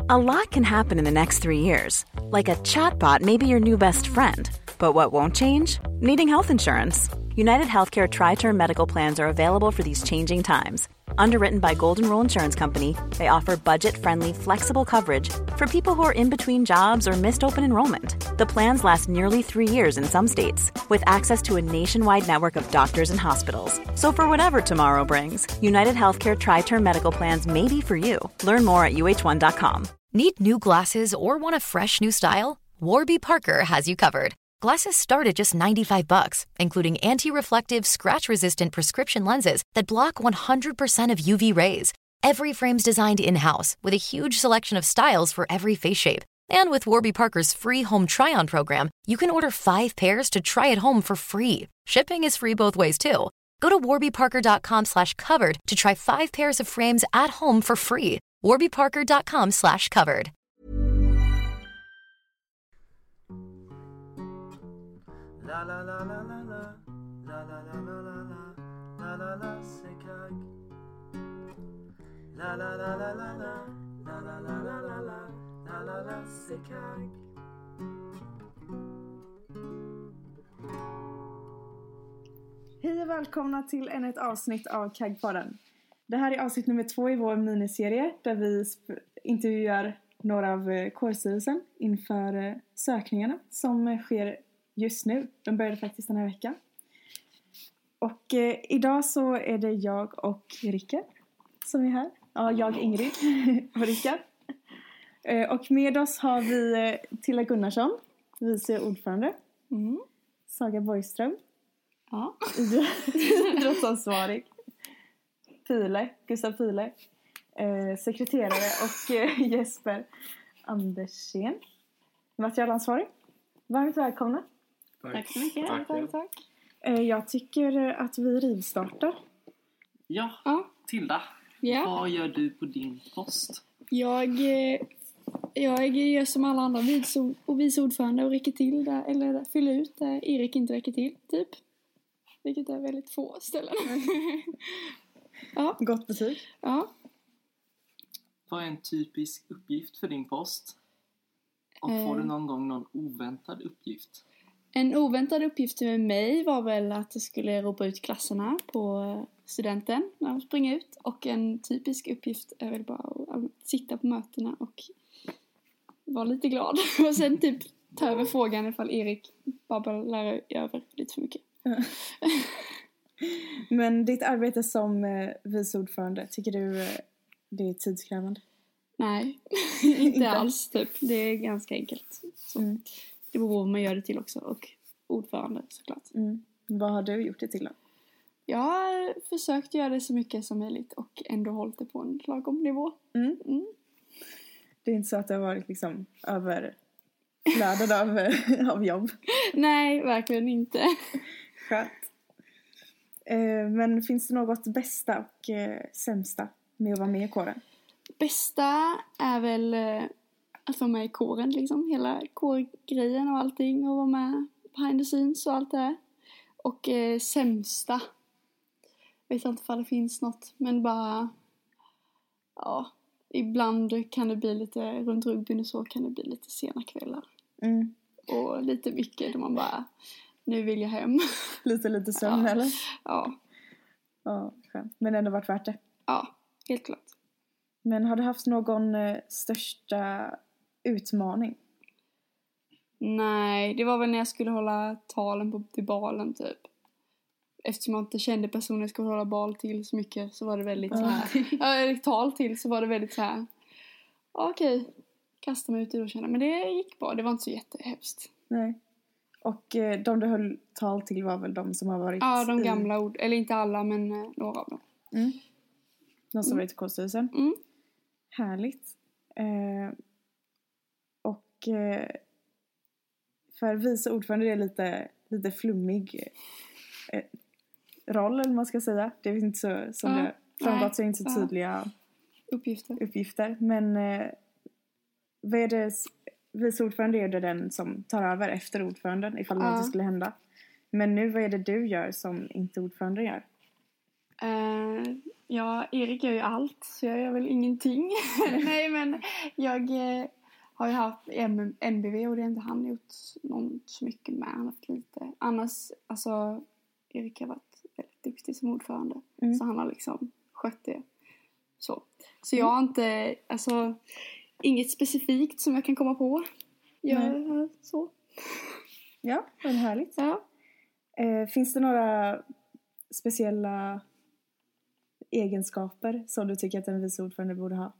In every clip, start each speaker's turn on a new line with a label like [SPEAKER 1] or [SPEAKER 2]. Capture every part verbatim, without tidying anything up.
[SPEAKER 1] A lot can happen in the next three years. Like a chatbot may be your new best friend. But what won't change? Needing health insurance. United Healthcare Tri-Term Medical Plans are available for these changing times. Underwritten by Golden Rule Insurance Company, they offer budget-friendly, flexible coverage for people who are in between jobs or missed open enrollment. The plans last nearly three years in some states, with access to a nationwide network of doctors and hospitals. So for whatever tomorrow brings, United Healthcare Tri-Term Medical Plans may be for you. Learn more at U H one dot com.
[SPEAKER 2] Need new glasses or want a fresh new style? Warby Parker has you covered. Glasses start at just ninety-five bucks, including anti-reflective, scratch-resistant prescription lenses that block one hundred percent of U V rays. Every frame's designed in-house with a huge selection of styles for every face shape. And with Warby Parker's free home try-on program, you can order five pairs to try at home for free. Shipping is free both ways, too. Go to warbyparker.com slash covered to try five pairs of frames at home for free. warbyparker.com slash covered.
[SPEAKER 3] La la la la la la la la la la la la la la sekag. La la la la la la la la la la la la la la la sekag.
[SPEAKER 4] Hej och välkomna till ännu ett avsnitt av Kagpodden. Det här är avsnitt nummer två i vår miniserie där vi sp- intervjuar några av kårstyrelsen inför sökningarna som sker just nu. De började faktiskt den här veckan. Och eh, idag så är det jag och Rickard som är här. Ja, jag Ingrid och Rickard. Eh, och med oss har vi eh, Tilla Gunnarsson, vice ordförande. Mm. Saga Borgström. Ja. Idrottsansvarig. Pile, Gustav Pile. Eh, sekreterare och eh, Jesper Andersen. Materialansvarig. Varmt välkomna.
[SPEAKER 5] Tack.
[SPEAKER 6] Tack så mycket.
[SPEAKER 5] Tack,
[SPEAKER 6] tack, tack.
[SPEAKER 4] Eh, jag tycker att vi rivstartar.
[SPEAKER 5] Ja,
[SPEAKER 6] Ja.
[SPEAKER 5] Tilda.
[SPEAKER 6] Ja.
[SPEAKER 5] Vad gör du på din post?
[SPEAKER 6] Jag, eh, jag gör som alla andra vice och vice ordförande och räcker till där, eller fyller ut där Erik inte räcker till, typ. Vilket är väldigt få ställen. Ja.
[SPEAKER 4] Gott betyg.
[SPEAKER 6] Ja.
[SPEAKER 5] Vad är en typisk uppgift för din post? Och får du någon gång någon oväntad uppgift?
[SPEAKER 6] En oväntad uppgift med mig var väl att jag skulle ropa ut klasserna på studenten när de springer ut. Och en typisk uppgift är väl bara att sitta på mötena och vara lite glad. Och sen typ ta över frågan ifall Erik babblar över lite för mycket.
[SPEAKER 4] Men ditt arbete som eh, vice ordförande, tycker du eh, det är tidskrävande?
[SPEAKER 6] Nej, inte alls typ. Det är ganska enkelt. Så. Mm. Det beror på vad man gör det till också. Och ordförande såklart.
[SPEAKER 4] Mm. Vad har du gjort det till då?
[SPEAKER 6] Jag har försökt göra det så mycket som möjligt. Och ändå hållit det på en lagom nivå.
[SPEAKER 4] Mm. Mm. Det är inte så att det har varit liksom överflödad av, av jobb?
[SPEAKER 6] Nej, verkligen inte.
[SPEAKER 4] Skönt. Eh, men finns det något bästa och eh, sämsta med att vara med i kåren?
[SPEAKER 6] Bästa är väl eh, att vara med i kåren liksom. Hela kårgrejen och allting. Och vara med behind the scenes och allt det här. Och eh, sämsta. Jag vet inte om det finns något. Men bara... Ja. Ibland kan det bli lite... Runt rugbyn och så kan det bli lite sena kvällar. Mm. Och lite mycket då man bara... Nu vill jag hem.
[SPEAKER 4] Lite, lite sömn
[SPEAKER 6] ja.
[SPEAKER 4] eller?
[SPEAKER 6] Ja.
[SPEAKER 4] Ja, skönt. Men ändå varit värt det.
[SPEAKER 6] Ja, helt klart.
[SPEAKER 4] Men har du haft någon eh, största utmaning?
[SPEAKER 6] Nej, det var väl när jag skulle hålla talen på, till balen typ. Eftersom jag inte kände personen jag skulle hålla bal till så mycket så var det väldigt så här. Ja, tal till så var det väldigt så här. Okej, kasta mig ut i det och känna. Men det gick bra, det var inte så jättehäftigt.
[SPEAKER 4] Nej. Och eh, de du höll tal till var väl de som har varit...
[SPEAKER 6] Ja, de
[SPEAKER 4] i...
[SPEAKER 6] gamla ord. Eller inte alla, men eh, några av dem.
[SPEAKER 4] Mm. De som
[SPEAKER 6] mm.
[SPEAKER 4] varit i kårstyrelsen.
[SPEAKER 6] Mm.
[SPEAKER 4] Härligt. Eh, och eh, för vice ordförande är det lite, lite flummig eh, roll, eller man ska säga. Det är inte så, som
[SPEAKER 6] ja,
[SPEAKER 4] det framgått så är inte så
[SPEAKER 6] ja.
[SPEAKER 4] tydliga
[SPEAKER 6] uppgifter.
[SPEAKER 4] uppgifter. Men eh, vad är det... Vice ordförande är det den som tar över efter ordföranden ifall det
[SPEAKER 6] ja.
[SPEAKER 4] inte skulle hända. Men nu, vad är det du gör som inte ordförande gör?
[SPEAKER 6] Uh, Ja, Erik gör ju allt, så jag gör väl ingenting. Nej, men jag eh, har ju haft M- N B V och det har inte han gjort någon så mycket med. Han har haft lite. Annars, alltså, Erik har varit väldigt duktig som ordförande.
[SPEAKER 4] Mm.
[SPEAKER 6] Så han har liksom skött det. Så, så jag har inte, alltså, inget specifikt som jag kan komma på. Jag är så.
[SPEAKER 4] Ja, vad härligt.
[SPEAKER 6] Ja.
[SPEAKER 4] Eh, finns det några speciella egenskaper som du tycker att en vice ordförande borde ha?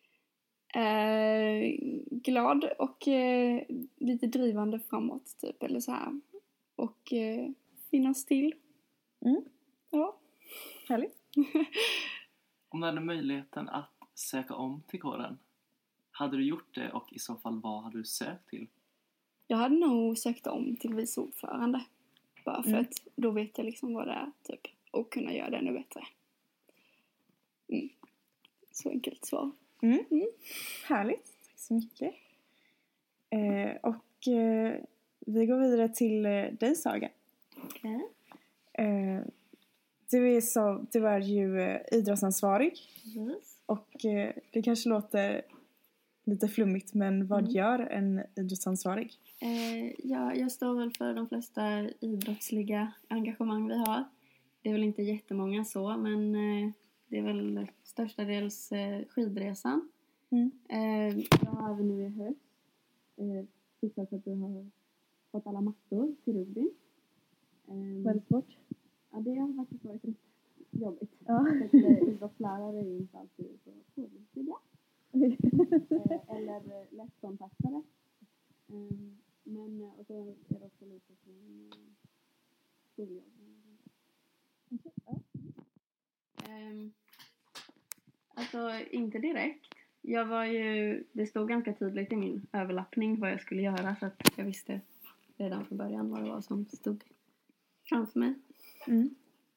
[SPEAKER 6] Eh, glad och eh, lite drivande framåt typ, eller så här. Och eh, finnas till.
[SPEAKER 4] Mm.
[SPEAKER 6] Ja.
[SPEAKER 4] Härligt.
[SPEAKER 5] Om du hade möjligheten att söka om till kåren, hade du gjort det och i så fall vad hade du sökt till?
[SPEAKER 6] Jag hade nog sökt om till vice ordförande. Bara för
[SPEAKER 4] Mm.
[SPEAKER 6] att då vet jag liksom vad det är typ. Och kunna göra det ännu bättre. Mm. Så enkelt svar.
[SPEAKER 4] Mm.
[SPEAKER 6] Mm.
[SPEAKER 4] Härligt. Tack så mycket. Eh, och eh, vi går vidare till eh, dig, Saga.
[SPEAKER 6] Okej.
[SPEAKER 4] Eh, du, är så, du är ju eh, idrottsansvarig.
[SPEAKER 6] Yes.
[SPEAKER 4] Och eh, det kanske låter lite flummigt, men vad
[SPEAKER 6] Mm.
[SPEAKER 4] gör en idrottsansvarig?
[SPEAKER 6] Eh, ja, jag står väl för de flesta idrottsliga engagemang vi har. Det är väl inte jättemånga så, men eh, det är väl störstadels eh, skidresan.
[SPEAKER 4] Mm.
[SPEAKER 6] Eh, jag har även nu i höst eh, fixat så att vi har fått alla mattor till Rubin. Eh,
[SPEAKER 4] Väldigt svårt.
[SPEAKER 6] Ja, det har faktiskt varit riktigt jobbigt.
[SPEAKER 4] Ja.
[SPEAKER 6] För att eh, idrottslärare är inte alltid så pålitliga. eh, eller eh, lättkontaktade. Eh, men, och så är det också lite från eh, skoljobb.
[SPEAKER 4] Okay. Ja.
[SPEAKER 6] Um, alltså inte direkt. Jag var ju, det stod ganska tydligt i min överlappning vad jag skulle göra, så att jag visste redan från början vad det var som stod framför mig.
[SPEAKER 4] Mm.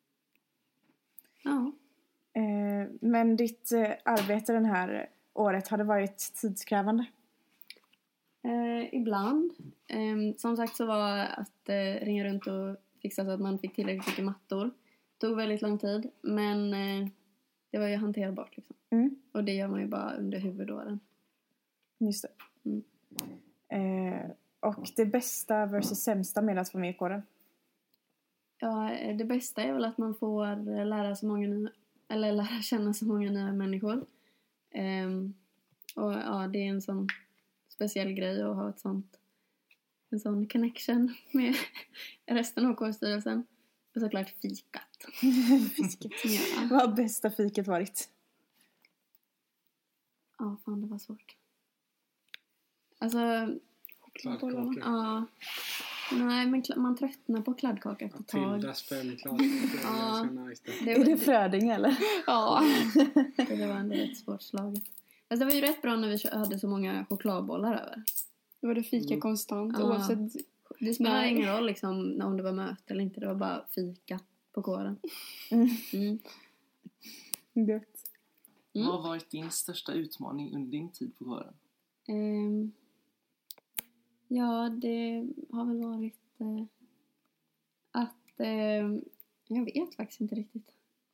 [SPEAKER 6] Ja.
[SPEAKER 4] Eh, men ditt eh, arbete den här året, har det varit tidskrävande?
[SPEAKER 6] Eh, ibland. Eh, som sagt så var att eh, ringa runt och fixa så att man fick tillräckligt mycket mattor. Tog väldigt lång tid, men eh, det var ju hanterbart liksom.
[SPEAKER 4] Mm.
[SPEAKER 6] Och det gör man ju bara under huvudåren.
[SPEAKER 4] Just det.
[SPEAKER 6] Mm.
[SPEAKER 4] Eh, och det bästa versus sämsta med att vara med i kåren?
[SPEAKER 6] Ja, det bästa är väl att man får lära så många nya, eller lära känna så många nya människor. Ehm, och ja, det är en sån speciell grej att ha ett sånt, en sån connection med resten av kårstyrelsen. Och såklart fikat.
[SPEAKER 4] Fisket.
[SPEAKER 6] Ja.
[SPEAKER 4] Vad har bästa fiket varit?
[SPEAKER 6] Ja, fan det var svårt. Alltså,
[SPEAKER 7] Kladdkaka.
[SPEAKER 6] ja. Nej, men kla- man tröttnar på kladdkaka efter ett tag.
[SPEAKER 7] Tildas fem kladdkakor.
[SPEAKER 6] Ja.
[SPEAKER 7] Ganska nice det.
[SPEAKER 6] Det
[SPEAKER 4] Är det
[SPEAKER 6] var,
[SPEAKER 4] Fröding eller?
[SPEAKER 6] ja, det var ändå rätt svårt slaget. Alltså, det var ju rätt bra när vi kö- hade så många chokladbollar över.
[SPEAKER 8] Då var det fika
[SPEAKER 7] Mm.
[SPEAKER 8] konstant
[SPEAKER 6] Ja.
[SPEAKER 8] oavsett.
[SPEAKER 6] Det spelar
[SPEAKER 8] Nej.
[SPEAKER 6] ingen roll liksom, om det var möte eller inte. Det var bara fika på kåren.
[SPEAKER 4] Mm.
[SPEAKER 6] Mm.
[SPEAKER 4] Gött.
[SPEAKER 6] Mm.
[SPEAKER 5] Vad har varit din största utmaning under din tid på kåren?
[SPEAKER 6] Ehm, ja, det har väl varit eh, att ehm, jag vet faktiskt inte riktigt.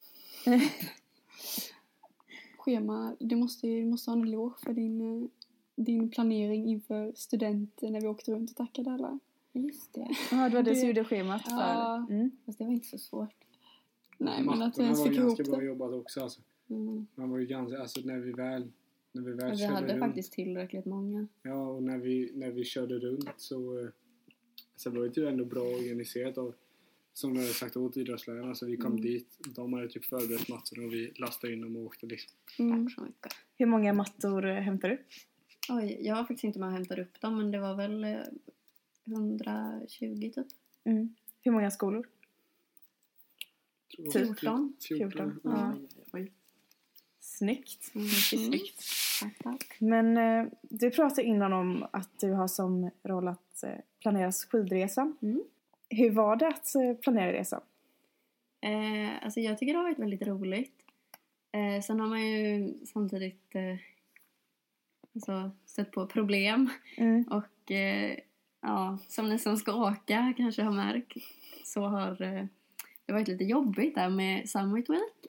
[SPEAKER 8] Schema, du måste, du måste ha en eloge för din, eh, din planering inför studenter när vi åkte runt och tackade alla.
[SPEAKER 6] Just det.
[SPEAKER 4] Ja, det var det som
[SPEAKER 8] Det-
[SPEAKER 4] gjorde schemat
[SPEAKER 8] Ja.
[SPEAKER 4] för. Mm.
[SPEAKER 6] Fast det var inte så svårt.
[SPEAKER 8] Nej, men att vi
[SPEAKER 7] Mattorna
[SPEAKER 8] ens
[SPEAKER 7] var
[SPEAKER 8] fick ihop
[SPEAKER 7] ganska bra
[SPEAKER 8] det.
[SPEAKER 7] jobbat också alltså.
[SPEAKER 6] Mm.
[SPEAKER 7] Man var ju ganska, alltså när vi väl när vi väl
[SPEAKER 6] Men vi
[SPEAKER 7] körde
[SPEAKER 6] hade
[SPEAKER 7] runt.
[SPEAKER 6] faktiskt tillräckligt många.
[SPEAKER 7] Ja, och när vi när vi körde runt så eh, så var det ju ändå bra organiserat av, som jag hade sagt åt idrottslärarna, så vi kom
[SPEAKER 6] Mm.
[SPEAKER 7] dit, de hade typ förberett matcher och vi lastade in dem och åkte liksom.
[SPEAKER 6] Mm. Så mycket.
[SPEAKER 4] Hur många mattor eh, hämtar du?
[SPEAKER 6] Oj, jag var faktiskt inte med och hämtade upp dem, men det var väl eh, hundratjugo typ.
[SPEAKER 4] Mm. Hur många skolor?
[SPEAKER 7] Jag tror det var
[SPEAKER 6] fjorton.
[SPEAKER 7] fjorton.
[SPEAKER 4] Ja.
[SPEAKER 5] Oj.
[SPEAKER 4] Snyggt.
[SPEAKER 6] Mm.
[SPEAKER 4] Snyggt.
[SPEAKER 6] Tack, tack.
[SPEAKER 4] Men eh, du pratade innan om att du har som roll att eh, planera skidresan.
[SPEAKER 6] Mm.
[SPEAKER 4] Hur var det att eh, planera resan?
[SPEAKER 6] Eh, alltså jag tycker det har varit väldigt roligt. Eh, sen har man ju samtidigt eh, alltså, stött på problem.
[SPEAKER 4] Mm.
[SPEAKER 6] Och eh, ja, som ni som ska åka kanske har märkt, så har eh, det varit lite jobbigt där med Summit Week.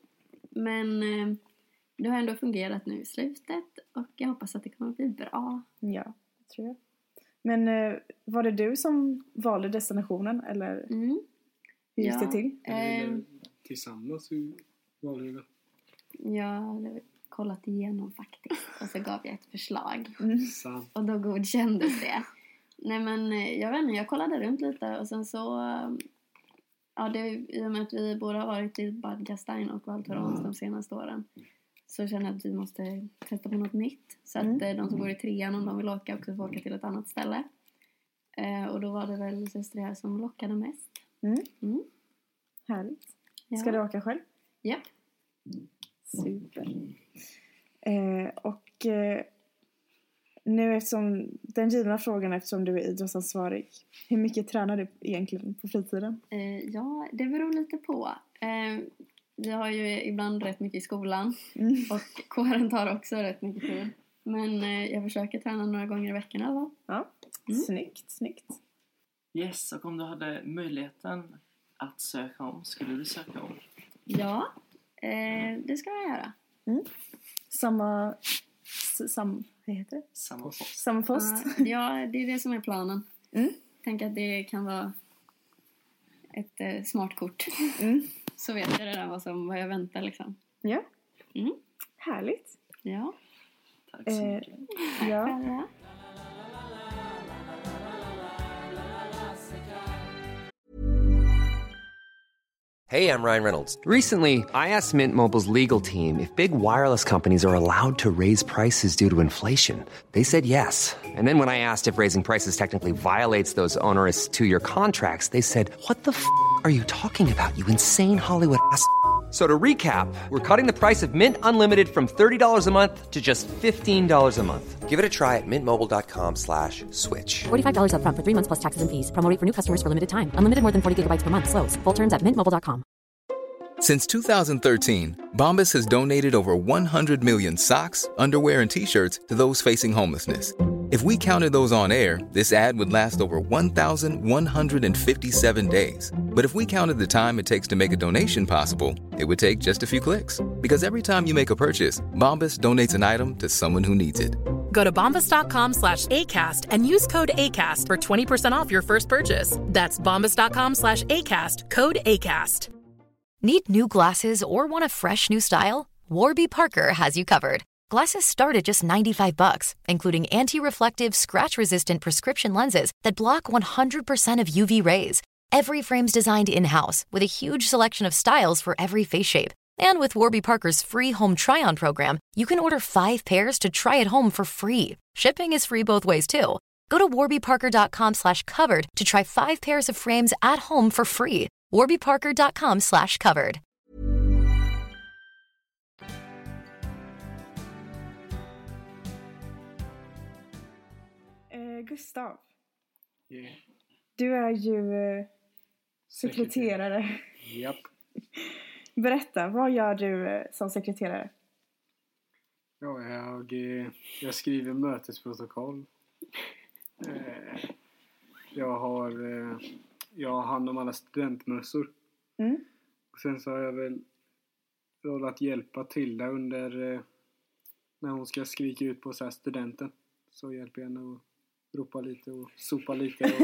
[SPEAKER 6] Men eh, det har ändå fungerat nu i slutet. Och jag hoppas att det kommer att bli bra.
[SPEAKER 4] Ja, det tror jag. Men eh, var det du som valde destinationen? Eller
[SPEAKER 6] Mm.
[SPEAKER 4] hur gick
[SPEAKER 6] Ja,
[SPEAKER 4] det till?
[SPEAKER 7] Eller
[SPEAKER 6] Eh,
[SPEAKER 7] tillsammans hur valde du det?
[SPEAKER 6] jag hade kollat igenom faktiskt. Och så gav jag ett förslag.
[SPEAKER 7] Sant.
[SPEAKER 6] Och då godkändes det. Nej men eh, jag vet inte, jag kollade runt lite. Och sen så... eh, Ja, det, i och med att vi båda har varit i Bad Gastein och Val Thorens de senaste åren. Så känner jag att vi måste testa på något nytt. Så att
[SPEAKER 4] Mm.
[SPEAKER 6] eh, de som går i trean, om de vill åka, också får åka till ett annat ställe. Eh, och då var det väl Söstrera som lockade mest.
[SPEAKER 4] Mm.
[SPEAKER 6] Mm.
[SPEAKER 4] Härligt.
[SPEAKER 6] Ja.
[SPEAKER 4] Ska du åka själv?
[SPEAKER 6] Japp.
[SPEAKER 4] Super. Eh, och eh, nu eftersom den givna frågan, eftersom du är idrottsansvarig, hur mycket tränar du egentligen på fritiden?
[SPEAKER 6] Eh, ja, det beror lite på. Eh, vi har ju ibland rätt mycket i skolan.
[SPEAKER 4] Mm.
[SPEAKER 6] Och kåren tar också rätt mycket tid. Men eh, jag försöker träna några gånger i veckan eller vad?
[SPEAKER 4] Ja,
[SPEAKER 6] Mm.
[SPEAKER 4] snyggt, snyggt.
[SPEAKER 5] Yes, och om du hade möjligheten att söka om, skulle du söka om?
[SPEAKER 6] Ja, eh, det ska jag göra.
[SPEAKER 4] Samma, s- sam, vad heter det?
[SPEAKER 5] Samma post.
[SPEAKER 4] Samma post?
[SPEAKER 6] Ja, ja, det är det som är planen.
[SPEAKER 4] Mm.
[SPEAKER 6] Tänk att det kan vara ett eh, smart kort.
[SPEAKER 4] Mm.
[SPEAKER 6] Så vet jag redan vad, som, vad jag väntar liksom.
[SPEAKER 4] Ja,
[SPEAKER 6] Mm.
[SPEAKER 4] härligt.
[SPEAKER 6] Ja.
[SPEAKER 5] Tack så
[SPEAKER 4] Eh,
[SPEAKER 5] mycket.
[SPEAKER 4] Ja.
[SPEAKER 6] Ja.
[SPEAKER 9] Hey, I'm Ryan Reynolds. Recently, I asked Mint Mobile's legal team if big wireless companies are allowed to raise prices due to inflation. They said yes. And then when I asked if raising prices technically violates those onerous two-year contracts, they said, "What the f*** are you talking about, you insane Hollywood ass?" So to recap, we're cutting the price of Mint Unlimited from thirty dollars a month to just fifteen dollars a month. Give it a try at mintmobile.com slash switch.
[SPEAKER 10] forty-five dollars up front for three months plus taxes and fees. Promo rate for new customers for limited time. Unlimited more than forty gigabytes per month. Slows full terms at mint mobile dot com.
[SPEAKER 11] Since two thousand thirteen, Bombas has donated over one hundred million socks, underwear, and T-shirts to those facing homelessness. If we counted those on air, this ad would last over one thousand one hundred fifty-seven days. But if we counted the time it takes to make a donation possible, it would take just a few clicks. Because every time you make a purchase, Bombas donates an item to someone who needs it.
[SPEAKER 12] Go to bombas.com slash ACAST and use code ACAST for twenty percent off your first purchase. That's bombas.com slash ACAST, code ACAST.
[SPEAKER 2] Need new glasses or want a fresh new style? Warby Parker has you covered. Glasses start at just ninety-five bucks, including anti-reflective, scratch-resistant prescription lenses that block one hundred percent of U V rays. Every frame's designed in-house with a huge selection of styles for every face shape. And with Warby Parker's free home try-on program, you can order five pairs to try at home for free. Shipping is free both ways too. Go to warbyparker.com slash covered to try five pairs of frames at home for free. warbyparker.com slash covered.
[SPEAKER 4] Eh, Gustav,
[SPEAKER 7] Yeah.
[SPEAKER 4] du är ju eh, sekreterare.
[SPEAKER 7] Japp.
[SPEAKER 4] Berätta, vad gör du eh, som sekreterare?
[SPEAKER 7] Ja, jag, eh, jag skriver mötesprotokoll. Eh, jag har eh, jag har hand om alla studentmössor.
[SPEAKER 4] Mm.
[SPEAKER 7] Och sen så har jag väl roll att hjälpa Tilda under eh, när hon ska skrika ut på så här studenten. Så hjälper jag henne att ropa lite och sopa lite. Och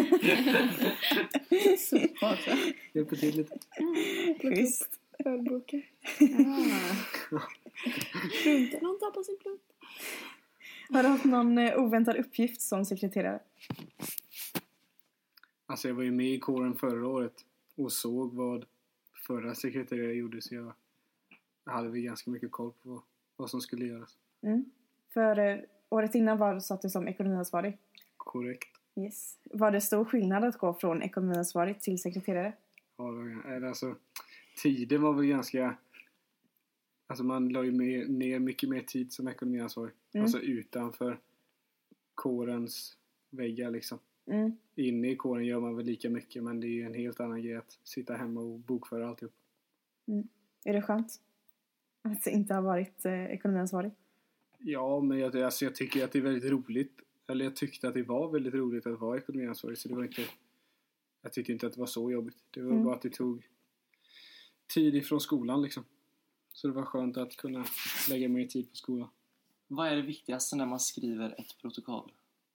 [SPEAKER 6] Sopa också.
[SPEAKER 7] hjälper till lite.
[SPEAKER 4] Schysst.
[SPEAKER 6] Ölburkar. Ah. Plunten, hon tar på sin plunt.
[SPEAKER 4] Har du haft någon eh, oväntad uppgift som sekreterare?
[SPEAKER 7] Alltså jag var ju med i kåren förra året och såg vad förra sekreterare gjorde, så jag, jag hade väl ganska mycket koll på vad som skulle göras.
[SPEAKER 4] Mm. För eh, året innan var du satt du som ekonomiansvarig.
[SPEAKER 7] Korrekt.
[SPEAKER 4] Yes. Var det stor skillnad att gå från ekonomiansvarig till sekreterare?
[SPEAKER 7] Ja, det var- alltså, tiden var väl ganska... Alltså man la ju mer, ner mycket mer tid som ekonomiansvarig.
[SPEAKER 4] Mm.
[SPEAKER 7] Alltså utanför kårens väggar liksom.
[SPEAKER 4] Mm.
[SPEAKER 7] Inne i kåren gör man väl lika mycket, men det är ju en helt annan grej att sitta hemma och bokföra alltihop.
[SPEAKER 4] Mm. Är det skönt att inte ha varit eh, ekonomiansvarig?
[SPEAKER 7] Ja, men jag, alltså jag tycker att det är väldigt roligt. Eller jag tyckte att det var väldigt roligt att vara ekonomiansvarig. Så det var inte... Jag tyckte inte att det var så jobbigt. Det var
[SPEAKER 4] Mm.
[SPEAKER 7] bara att det tog tid ifrån skolan liksom. Så det var skönt att kunna lägga mer tid på skolan.
[SPEAKER 5] Vad är det viktigaste när man skriver ett protokoll?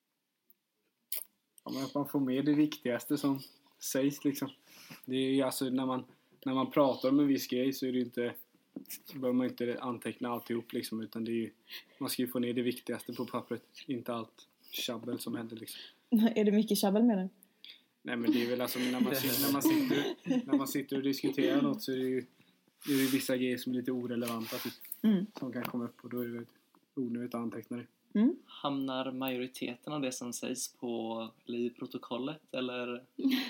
[SPEAKER 7] Ja, men att man får med det viktigaste som sägs liksom. Det är ju alltså när man, när man pratar om en viss grej så är det inte, behöver man inte anteckna alltihop liksom, utan det är ju, man ska ju få ner det viktigaste på pappret, inte allt tjabbel som händer liksom.
[SPEAKER 4] Är det mycket tjabbel med den?
[SPEAKER 7] Nej, men det är väl alltså när man, när man, sitter, när man sitter och diskuterar något så är det ju, det är ju vissa grejer som är lite orelevanta typ,
[SPEAKER 4] mm.
[SPEAKER 7] som kan komma upp och då är det onödigt att anteckna det.
[SPEAKER 4] Mm.
[SPEAKER 5] Hamnar majoriteten av det som sägs på i protokollet eller?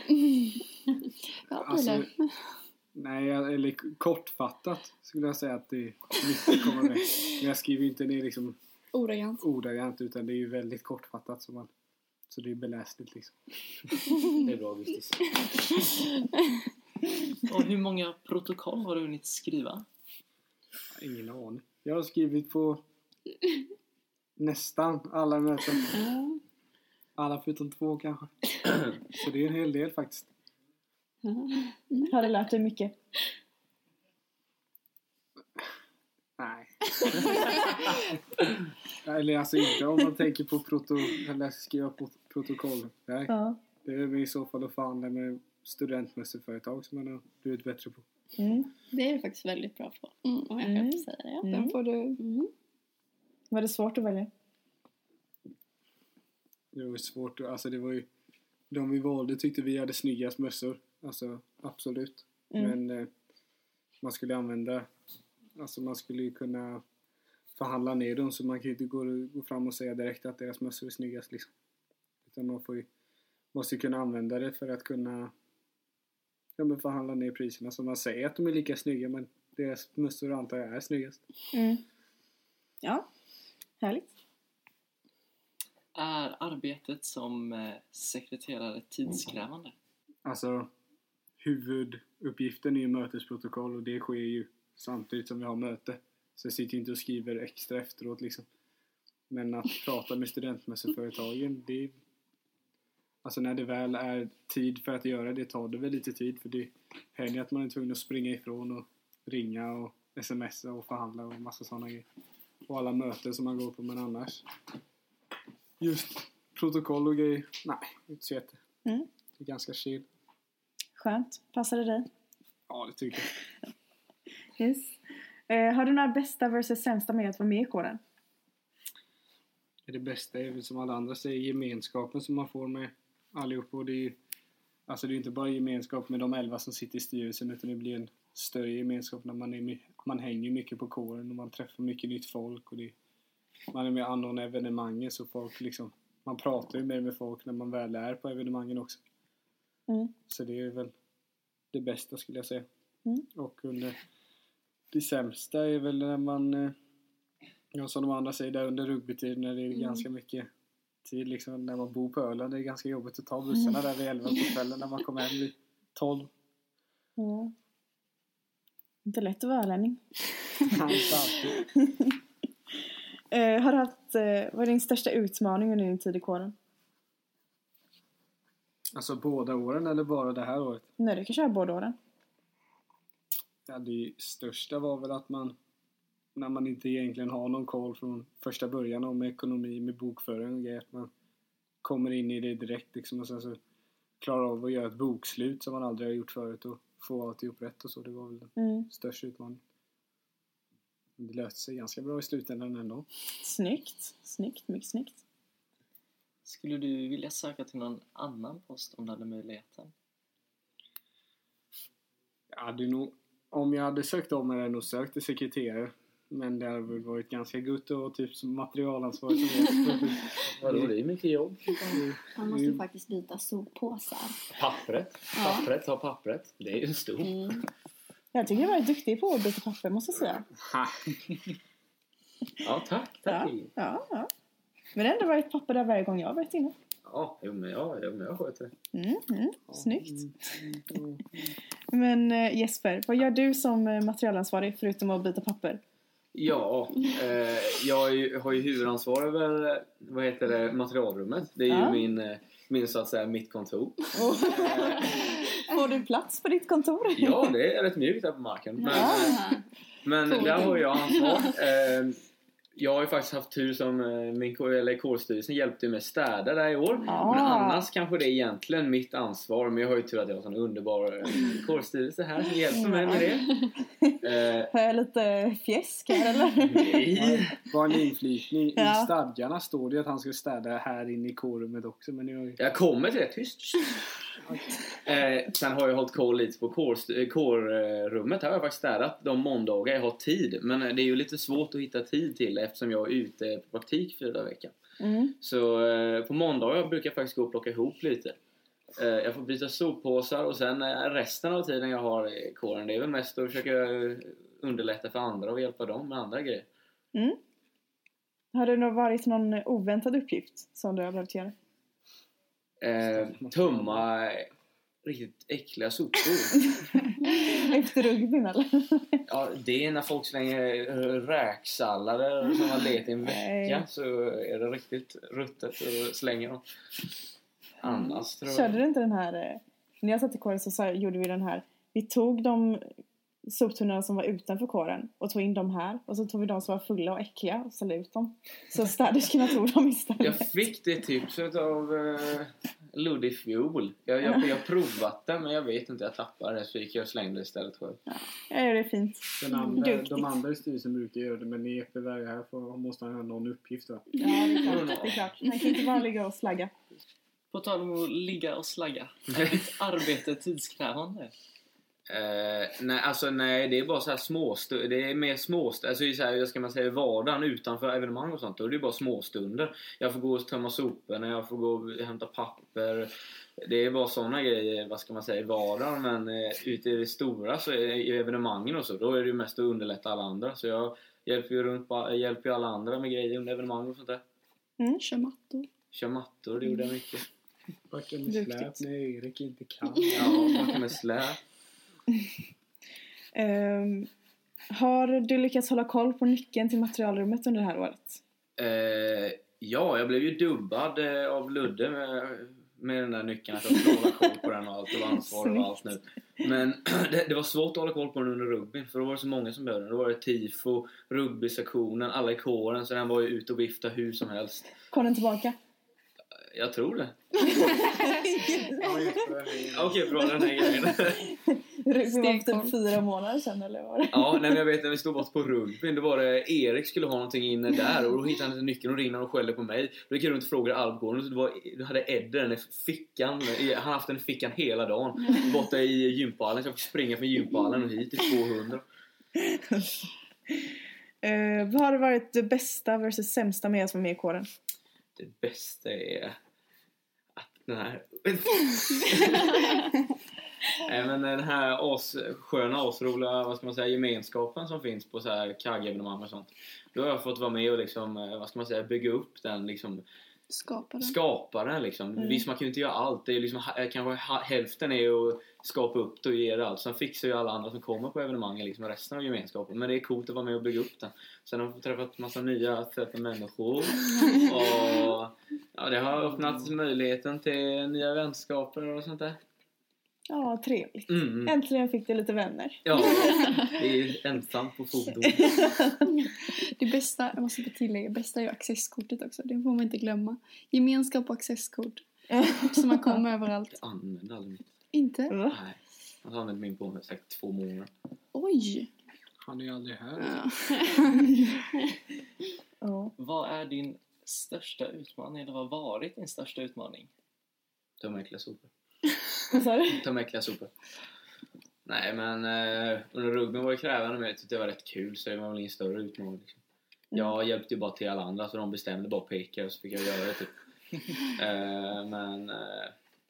[SPEAKER 6] Ja,
[SPEAKER 7] alltså, nej, eller kortfattat skulle jag säga att det mycket kommer med. Men jag skriver inte ner liksom
[SPEAKER 6] ordagrant.
[SPEAKER 7] ordagrant utan det är ju väldigt kortfattat så, man, så det är beläsligt liksom. Det är bra visst.
[SPEAKER 5] Och hur många protokoll har du hunnit skriva?
[SPEAKER 7] Ingen aning. Jag har skrivit på nästan alla möten. Alla förutom två kanske. Så det är en hel del faktiskt.
[SPEAKER 4] Mm. Har du lärt dig mycket?
[SPEAKER 7] Nej. Eller alltså inte om man tänker på proto eller skriva på protokoll. Nej.
[SPEAKER 4] Ja.
[SPEAKER 7] Det är i så fall att förhandla med studentmässeföretag som man har blivit bättre på.
[SPEAKER 4] Mm.
[SPEAKER 8] Det är faktiskt väldigt bra på. Mm. Om jag
[SPEAKER 4] Mm.
[SPEAKER 8] kan säga det.
[SPEAKER 4] Mm.
[SPEAKER 6] Den får du...
[SPEAKER 8] Mm.
[SPEAKER 4] Var det svårt att välja?
[SPEAKER 7] Det var svårt. Alltså det var ju... De vi valde tyckte vi hade snyggast mössor. Alltså absolut.
[SPEAKER 4] Mm.
[SPEAKER 7] Men eh, man skulle använda... Alltså man skulle ju kunna förhandla ner dem. Så man kan ju inte gå, gå fram och säga direkt att deras mössor är snyggast liksom. Utan man får ju, måste ju kunna använda det för att kunna... Ja, men förhandla ner priserna. Så man säger att de är lika snygga men deras mössor antar jag är snyggast.
[SPEAKER 4] Mm. Ja, härligt.
[SPEAKER 5] Är arbetet som eh, sekreterare tidskrävande?
[SPEAKER 7] Alltså, huvuduppgiften är ju mötesprotokoll och det sker ju samtidigt som vi har möte. Så jag sitter inte och skriver extra efteråt liksom. Men att prata med studentmässeföretagen, det är... Alltså när det väl är tid för att göra det tar det väl lite tid. För det händer att man är tvungen att springa ifrån och ringa och smsa och förhandla och massa sådana grejer. Och alla möten som man går på, men annars... Just protokoll och grejer, nej, inte så jätte.
[SPEAKER 4] Mm.
[SPEAKER 7] Det är ganska chill.
[SPEAKER 4] Skönt. Passar det dig?
[SPEAKER 7] Ja, det tycker jag.
[SPEAKER 4] Yes. Eh, har du några bästa versus sämsta med att vara med i kåren?
[SPEAKER 7] Det bästa är väl som alla andra säger gemenskapen som man får med allihop. Och det är ju, alltså det är inte bara gemenskap med de elva som sitter i styrelsen utan det blir en större gemenskap när man, är, man hänger mycket på kåren och man träffar mycket nytt folk och det, man är med andra evenemangen så folk liksom, man pratar ju mer med folk när man väl är på evenemangen också.
[SPEAKER 4] Mm.
[SPEAKER 7] Så det är väl det bästa skulle jag säga.
[SPEAKER 4] Mm.
[SPEAKER 7] Och under det sämsta är väl när man, ja, som de andra säger där under rugbytid när det är mm. ganska mycket tid liksom, när man bor på Öland. Det är ganska jobbigt att ta bussarna mm. där vid elva på kvällen när man kommer hem vid tolv.
[SPEAKER 4] Mm. Inte lätt att vara ölänning.
[SPEAKER 7] Inte alltid.
[SPEAKER 4] uh, har du haft, uh, vad är din största utmaning under din tid i kåren?
[SPEAKER 7] Alltså båda åren eller bara det här året?
[SPEAKER 4] Nej, du kan köra båda åren.
[SPEAKER 7] Ja, det största var väl att man, när man inte egentligen har någon koll från första början om ekonomi med bokföring och grejer, att man kommer in i det direkt liksom, och sen så klarar av att göra ett bokslut som man aldrig har gjort förut och få allt ihop rätt och så. Det var väl den mm. största utmaningen. Det löste sig ganska bra i slutändan ändå.
[SPEAKER 4] Snyggt, snyggt, mycket snyggt.
[SPEAKER 5] Skulle du vilja söka till någon annan post om du hade möjligheten?
[SPEAKER 7] Ja, det är nog, om jag hade sökt om hade jag nog sökt till sekreterare. Men det hade väl varit ganska gott och typ som materialansvarig som jag.
[SPEAKER 13] Vadå, det är mycket jobb.
[SPEAKER 8] Man måste ju faktiskt byta soppåsar.
[SPEAKER 13] Pappret. Pappret, ta pappret. Det är ju stort. Mm.
[SPEAKER 4] Jag tycker jag var duktig på att byta papper, måste jag säga.
[SPEAKER 13] Ja, tack. Tack.
[SPEAKER 4] Ja, ja, ja. Men det har ändå varit papper där varje gång jag har varit inne.
[SPEAKER 13] Ja, jo, men jag, jo, men jag sköter det.
[SPEAKER 4] Mm, mm, snyggt. Men Jesper, vad gör du som materialansvarig förutom att byta papper?
[SPEAKER 13] Ja, eh, jag är ju, har ju huvudansvar över, vad heter det, materialrummet. Det är ja. ju min, min, så att säga, mitt kontor.
[SPEAKER 4] Oh. Får du plats på ditt kontor?
[SPEAKER 13] Ja, det är rätt mjukt där på marken. Men,
[SPEAKER 4] ja.
[SPEAKER 13] Men där har jag ansvar. Eh, jag har ju faktiskt haft tur som eh, min eller kårstyrelsen hjälpte mig städa där i år.
[SPEAKER 4] Ah.
[SPEAKER 13] Men annars kanske det är egentligen mitt ansvar. Men jag har ju tur att jag har en underbar eh, kårstyrelse här som hjälper mig med det. Eh,
[SPEAKER 4] Har jag lite fjäsk här eller?
[SPEAKER 13] Nej.
[SPEAKER 7] Bara en inflikning.
[SPEAKER 4] Ja.
[SPEAKER 7] I stadgarna står det att han ska städa här inne i kårrummet också. Men jag...
[SPEAKER 13] Jag kommer till det, tyst. eh, sen har jag hållit koll lite på kår, kårrummet. Här har jag faktiskt städat de måndagar jag har tid. Men det är ju lite svårt att hitta tid till eftersom jag är ute på praktik fyra veckor.
[SPEAKER 4] Mm.
[SPEAKER 13] Så eh, på måndagar brukar jag faktiskt gå och plocka ihop lite. Eh, jag får byta soppåsar och sen eh, resten av tiden jag har i kåren, det är väl mest att försöka underlätta för andra och hjälpa dem med andra grejer.
[SPEAKER 4] Mm. Har det nog varit någon oväntad uppgift som du har behövt göra?
[SPEAKER 13] Eh, tumma riktigt äckliga sopor.
[SPEAKER 4] Efter rugbyn eller?
[SPEAKER 13] Ja, det är när folk slänger räksallader som har letat i en vecka.
[SPEAKER 4] Nej.
[SPEAKER 13] Så är det riktigt ruttet och slänger dem. Annars tror jag...
[SPEAKER 4] Körde du inte den här... eh, När jag satt i kåren så sa, gjorde vi den här... Vi tog de soptunnorna som var utanför kåren och tog in dem här. Och så tog vi de som var fulla och äckliga och ställde ut dem. Så städerskorna tog dem istället.
[SPEAKER 13] Jag fick det tipset av uh, Ludde i fjol. Jag, jag, jag provat det, men jag vet inte, jag tappade det. Så gick jag och slängde det istället själv.
[SPEAKER 4] Ja, det är fint.
[SPEAKER 7] Den andra,
[SPEAKER 4] Duktigt.
[SPEAKER 7] de andra i styrelsen brukar göra det. Men i E P V här får, måste han ha någon uppgift då.
[SPEAKER 4] Ja, det är klart. Det är klart. Man kan inte bara ligga och slagga.
[SPEAKER 5] På tal om att ligga och slagga. Är ditt arbete tidskrävande?
[SPEAKER 13] Uh, nej, alltså nej, det är bara så här småstunder. Det är mer småstunder. Alltså så här, jag ska man säga vardagen utanför evenemang och sånt. Då är det bara småstunder. Jag får gå och tömma soporna, jag får gå och hämta papper. Det är bara såna grejer, vad ska man säga, i vardagen. Men uh, ute i det stora så är det, i evenemangen och så, då är det ju mest att underlätta alla andra. Så jag hjälper ju runt på, hjälper ju alla andra med grejer under evenemang och sånt där.
[SPEAKER 6] Mm, kör mattor.
[SPEAKER 13] Kör mattor, det gjorde jag mycket.
[SPEAKER 7] Backa med släp när Erik inte kan.
[SPEAKER 13] Ja, backa med släp.
[SPEAKER 4] Um, har du lyckats hålla koll på nyckeln till materialrummet under det här året?
[SPEAKER 13] Eh, ja, jag blev ju dubbad eh, av Ludde med, med den där nyckeln. Att jag skulle hålla koll på den och allt och vara ansvarig och allt nu. Men det, det var svårt att hålla koll på den under rugbyn. För då var det så många som behövde den. Då var det tifo, rugbysektionen, alla i kåren. Så den var ju ute och vifta hur som helst.
[SPEAKER 4] Kom den tillbaka?
[SPEAKER 13] Jag tror det. Okej, okay, bra, den här grejen.
[SPEAKER 4] Rugby var typ fyra månader sedan eller vad?
[SPEAKER 13] Ja, nej, men jag vet när vi stod bort på rugbyn. Då var det Erik skulle ha någonting inne där. Och då hittade han nyckeln och ringde och skällde på mig. Då gick jag runt och frågade Alpgården. Så då hade Edde den i fickan. Han har haft den i fickan hela dagen. Borta i gympahallen. Så jag fick springa från gympahallen och hit till tvåhundra.
[SPEAKER 4] Uh, vad har det varit det bästa versus sämsta med att vara med i kåren?
[SPEAKER 13] Det bästa är att den här Nej, men den här as, sköna, asroliga, vad ska man säga, gemenskapen som finns på så här kaggevenemang och sånt. Då har jag fått vara med och liksom, vad ska man säga, bygga upp den liksom,
[SPEAKER 6] skapa den.
[SPEAKER 13] Skapa den liksom.
[SPEAKER 6] Mm.
[SPEAKER 13] Visst, man kan ju inte göra allt. Det är liksom, kanske hälften är att skapa upp det och ge det allt. Sen fixar ju alla andra som kommer på evenemangen liksom resten av gemenskapen. Men det är coolt att vara med och bygga upp den. Sen har vi träffat massa nya träffa människor. Och ja, det har öppnat möjligheten till nya vänskaper och sånt där.
[SPEAKER 4] Ja, trevligt.
[SPEAKER 13] Mm.
[SPEAKER 4] Äntligen fick du lite vänner.
[SPEAKER 13] Ja, det är ensamt på fordon.
[SPEAKER 6] Det bästa, jag måste tillägga, bästa är ju accesskortet också. Det får man inte glömma. Gemenskap och accesskort. Så man kommer överallt.
[SPEAKER 13] Jag använder aldrig mitt.
[SPEAKER 6] Inte?
[SPEAKER 13] Nej, jag har använt min på säkert två månader.
[SPEAKER 6] Oj!
[SPEAKER 7] Han är ju aldrig här.
[SPEAKER 6] Ja.
[SPEAKER 4] Ja.
[SPEAKER 5] Vad är din största utmaning? Eller vad har varit din största utmaning?
[SPEAKER 13] Tömma äckliga sopor.
[SPEAKER 4] Vad sa du?
[SPEAKER 13] Tömma äckliga sopor. Nej, men eh, under rugbyn var det krävande, men jag tyckte det var rätt kul. Så det var väl ingen större utmaning liksom. Jag hjälpte ju bara till alla andra. Så de bestämde bara peka och så fick jag göra det typ. eh, Men eh,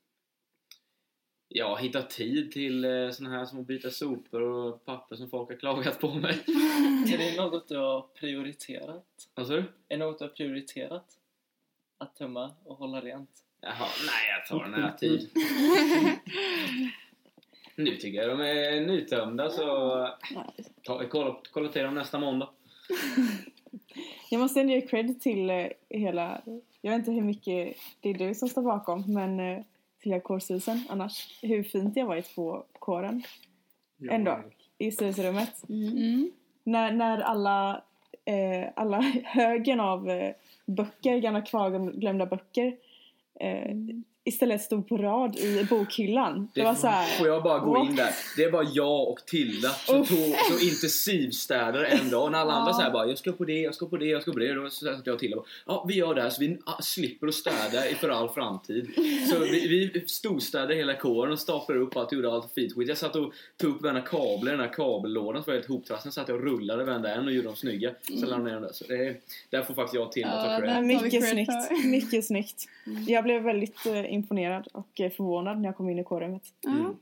[SPEAKER 13] jag hittar tid till eh, såna här som att byta sopor och papper som folk har klagat på mig.
[SPEAKER 5] Är det något du har prioriterat?
[SPEAKER 13] Vad sa du?
[SPEAKER 5] Är det något du har prioriterat? Att tömma och hålla rent?
[SPEAKER 13] Jaha, nej, jag tar den här tid. Nu tycker jag de är nytömda, så ta, kolla, kolla till dem nästa måndag.
[SPEAKER 4] Jag måste ändå ge cred till eh, hela... Jag vet inte hur mycket det är du som står bakom, men eh, till hela kårstyrelsen annars. Hur fint jag varit på kåren.
[SPEAKER 7] Ja,
[SPEAKER 4] ändå, i styrelserummet.
[SPEAKER 6] Mm.
[SPEAKER 4] när, när alla, eh, alla högen av eh, böcker, gamla kvarglömda böcker eh, istället stod på rad i bokhyllan. Det, det var så här,
[SPEAKER 13] får jag bara gå
[SPEAKER 4] what?
[SPEAKER 13] in där. Det var jag och Tilda som
[SPEAKER 4] Uff.
[SPEAKER 13] tog så intensivstädade en dag. Och när alla
[SPEAKER 4] Ja.
[SPEAKER 13] andra så här bara, jag ska på det, jag ska på det, jag ska på det. Då så att jag och Tilda bara, ja vi gör det här så vi slipper att städa för all framtid. Så vi, vi storstädade hela kåren och staplade upp allt och gjorde allt fint skit. Jag satt och tog upp den här kabeln, den här kabellådan som var helt hoptrassad. Satt jag och rullade varenda en och gjorde dem snygga. Så lade ner dem där. Så det är, där får faktiskt jag och Tilda
[SPEAKER 6] Ja,
[SPEAKER 13] ta
[SPEAKER 6] det-
[SPEAKER 13] cred.
[SPEAKER 4] Mycket snyggt, mycket snyggt. Jag blev väldigt eh, imponerad och eh, förvånad när jag kom in i kårrummet.
[SPEAKER 6] Ja.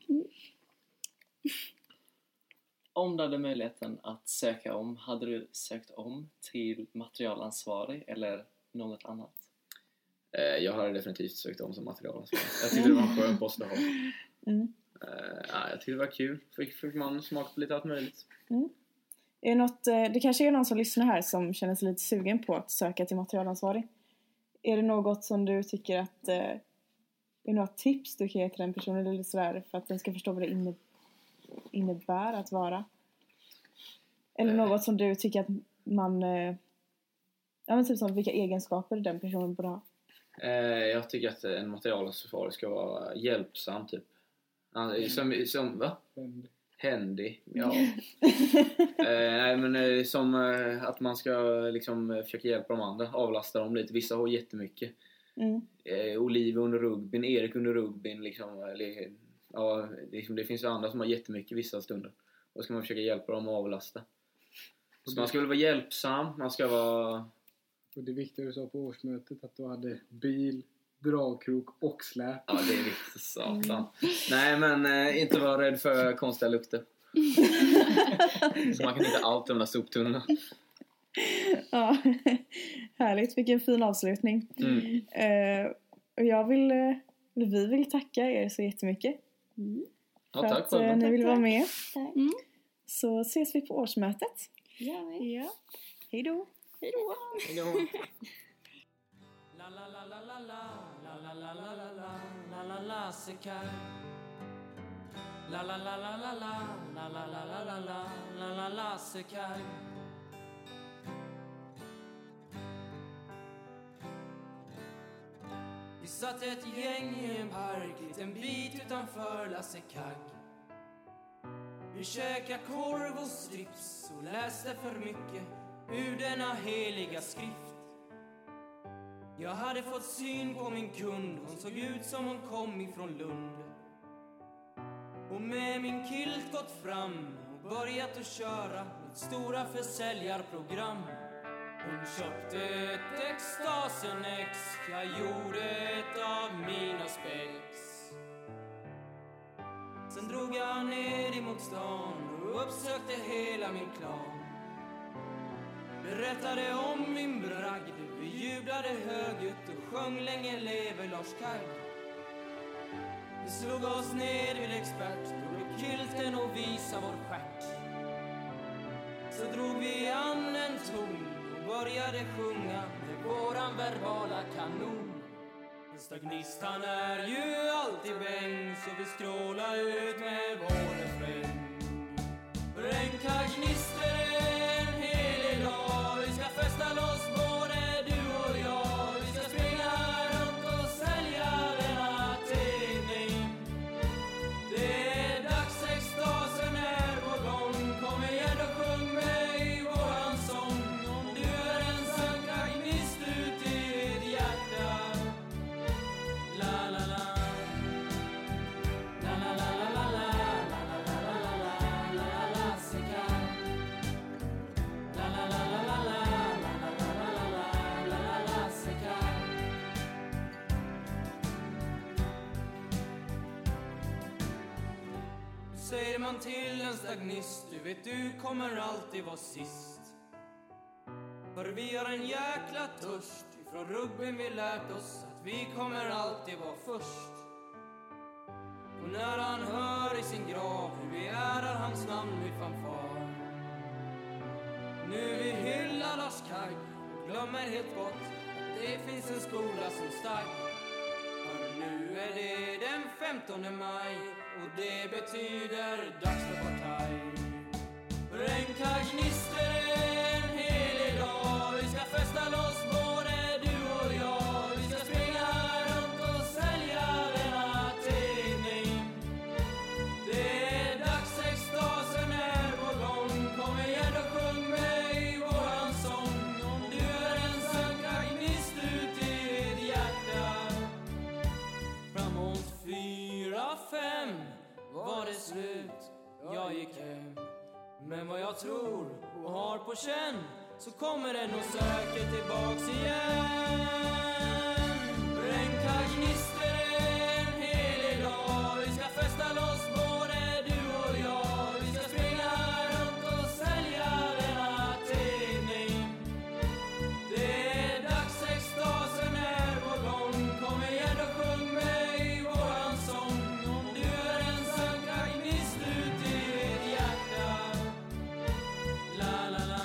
[SPEAKER 5] Om du hade möjligheten att söka om, hade du sökt om till materialansvarig eller något annat?
[SPEAKER 13] Eh, Jag har definitivt sökt om som materialansvarig. Jag tyckte det var en skön post att ha.
[SPEAKER 4] Mm.
[SPEAKER 13] Eh, ja, jag tyckte det var kul. Fick, fick man smaka på lite allt möjligt.
[SPEAKER 4] Mm. Är det, något, eh, det kanske är någon som lyssnar här som känner sig lite sugen på att söka till materialansvarig. Är det något som du tycker att eh, är det några tips du kan ge till den personen eller sådär för att den ska förstå vad det inne, innebär att vara? Eller något som du tycker att man eh, ja men typ som vilka egenskaper den personen borde ha?
[SPEAKER 13] Eh, jag tycker att en materialansvarig ska vara hjälpsam typ. Ja, som, som, va? Händig, ja. eh, nej men eh, som eh, att man ska liksom eh, försöka hjälpa de andra, avlasta dem lite. Vissa har jättemycket.
[SPEAKER 4] Mm.
[SPEAKER 13] Eh, Olivia under rugbyn, Erik under rugbyn liksom, eller, ja, liksom, det finns ju andra som har jättemycket vissa stunder. Då ska man försöka hjälpa dem att avlasta. Så man ska väl vara hjälpsam, man ska vara...
[SPEAKER 7] Och det viktiga du sa på årsmötet att du hade bil, dragkrok och släp.
[SPEAKER 13] Ja, det är viktigt, satan. Nej, men eh, inte vara rädd för konstiga lukter. Så man kan hitta allt i de där soptunnorna.
[SPEAKER 4] Ja, härligt. Vilken fin avslutning.
[SPEAKER 13] Mm.
[SPEAKER 4] Eh, och jag vill, eh, vi vill tacka er så jättemycket.
[SPEAKER 6] Mm.
[SPEAKER 13] Ja,
[SPEAKER 4] för
[SPEAKER 13] tack
[SPEAKER 4] att
[SPEAKER 13] för
[SPEAKER 4] eh,
[SPEAKER 13] det.
[SPEAKER 4] ni vill vara med.
[SPEAKER 6] Mm.
[SPEAKER 4] Så ses vi på årsmötet.
[SPEAKER 6] Ja,
[SPEAKER 4] Ja. Hej då.
[SPEAKER 6] hej då.
[SPEAKER 13] Hejdå.
[SPEAKER 3] La la la la la la la la la la la la la la la sekaj. La la la la la la la la la la la la la la la sekaj. Vi satt ett gäng i en park liten bit utanför Lassekaj. Vi käkade korv och strips och läste för mycket ur denna heliga skrift. Jag hade fått syn på min kund, hon såg ut som hon kom ifrån Lund. Och med min kilt gått fram och börjat att köra mitt stora försäljarprogram. Hon köpte ett Extasen-ex, jag gjorde ett av mina spex. Sen drog jag ner emot stan och uppsökte hela min klan. Berättade om min bragd, vi jublade högljutt och sjöng länge lever Lars Kagg. Vi slog oss ner vid expert, drog upp kilten och visade vår stjärt. Så drog vi an en ton och började sjunga med våran verbala kanon. Nästa gnist han är ju alltid bäng, så vi skrålar ut med vår refräng. För en kagnister är en helig dag, vi ska festa loss både du och jag. Vi ska springa runt och sälja denna tidning. Det är dags, extasen är på gång, kom igen och sjung med i våran sång. Om du är en sann kagnist ut i ditt hjärta. La la la. La la la la la la. La la la la la la. La la la sika. La la la la la la. La la la la la la. La la la sika. Säger man till en stagnist, du vet du kommer alltid vara sist. För vi har en jäkla törst, ifrån rugbyn vi lärt oss att vi kommer alltid vara först. Och när han hör i sin grav hur vi ärar hans namn i fanfar. Nu vi hyllar Lars Kagg och glömmer helt bort att det finns en skola som stagg. För nu är det den femtonde maj och det betyder dags för partaj. För Regnkagnister är en helig dag. Vi ska festa loss både du och jag. Vi ska springa runt och sälja denna tidning. Det är dags, extasen är på gång. Kom igen och sjung med i våran sång. Om du är en sönkagnist ut i ditt hjärta. Framåt fyra, fem var det slut. Jag gick hem. Men vad jag tror och har på känn, så kommer den och söker tillbaks igen. Regnkagnister är en helig dag. Vi ska festa loss både du och jag. Vi ska springa runt och sälja denna tidning. Det är dags, extasen är på gång. Kom igen och sjung med i våran sång. Om du är en sönkagnist ut i ditt hjärta. La la la.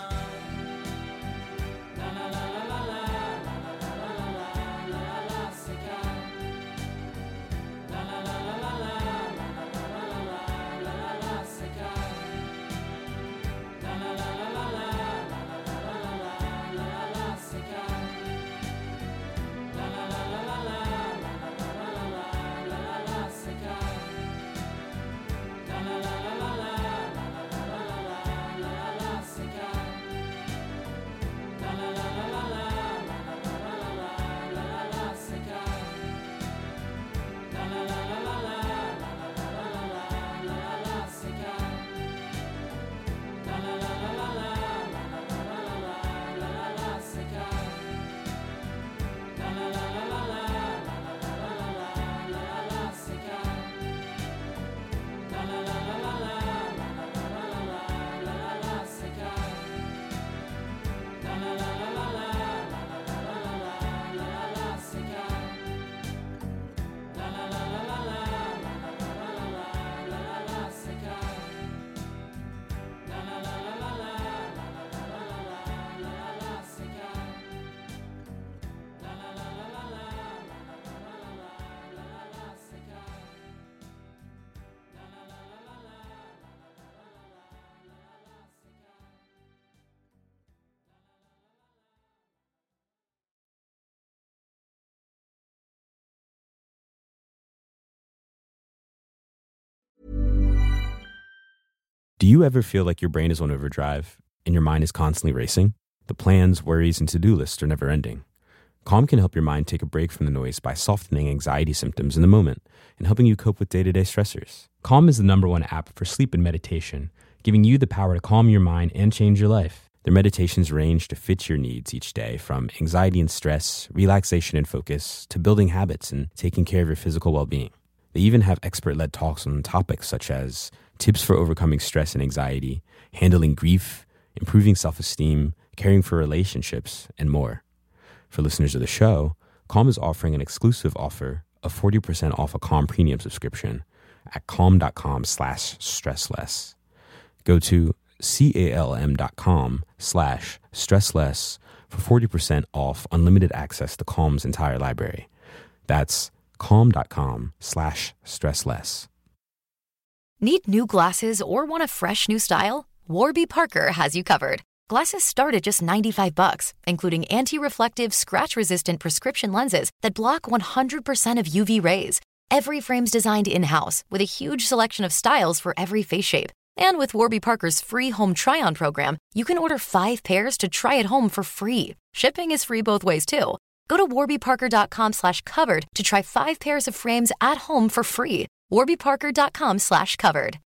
[SPEAKER 3] La la la la la la. La la la la la la la la sika. La la la la la la. La la la la la la la la sika. La la la la la la. La la la la la la la la sika. La la la la la la. La la la la la la la la sika. La la la la la la. La la la la la la la la sika. La la la la la la. La la la la la la la sika. La la la la la la. La la la la la la la sika. La la la la la la. La la la la la la sika. La la la la la la. La la la la la sika. La la la la la la. La la la la sika. La la la la la la. La la la sika. La la la la la la. La la la sika. La la la la la la. La la la sika. La la la la la la. La la la sika. La la la la la la.
[SPEAKER 14] Do you ever feel like your brain is on overdrive and your mind is constantly racing? The plans, worries, and to-do lists are never ending. Calm can help your mind take a break from the noise by softening anxiety symptoms in the moment and helping you cope with day-to-day stressors. Calm is the number one app for sleep and meditation, giving you the power to calm your mind and change your life. Their meditations range to fit your needs each day, from anxiety and stress, relaxation and focus, to building habits and taking care of your physical well-being. They even have expert-led talks on topics such as tips for overcoming stress and anxiety, handling grief, improving self-esteem, caring for relationships, and more. For listeners of the show, Calm is offering an exclusive offer of forty percent off a Calm premium subscription at calm.com slash stressless. Go to calm.com slash stressless for forty percent off unlimited access to Calm's entire library. That's calm.com slash stressless.
[SPEAKER 2] Need new glasses or want a fresh new style? Warby Parker has you covered. Glasses start at just ninety-five bucks, including anti-reflective, scratch-resistant prescription lenses that block one hundred percent of U V rays. Every frame's designed in-house with a huge selection of styles for every face shape. And with Warby Parker's free home try-on program, you can order five pairs to try at home for free. Shipping is free both ways, too. Go to warbyparker.com slash covered to try five pairs of frames at home for free. warbyparker.com slash covered.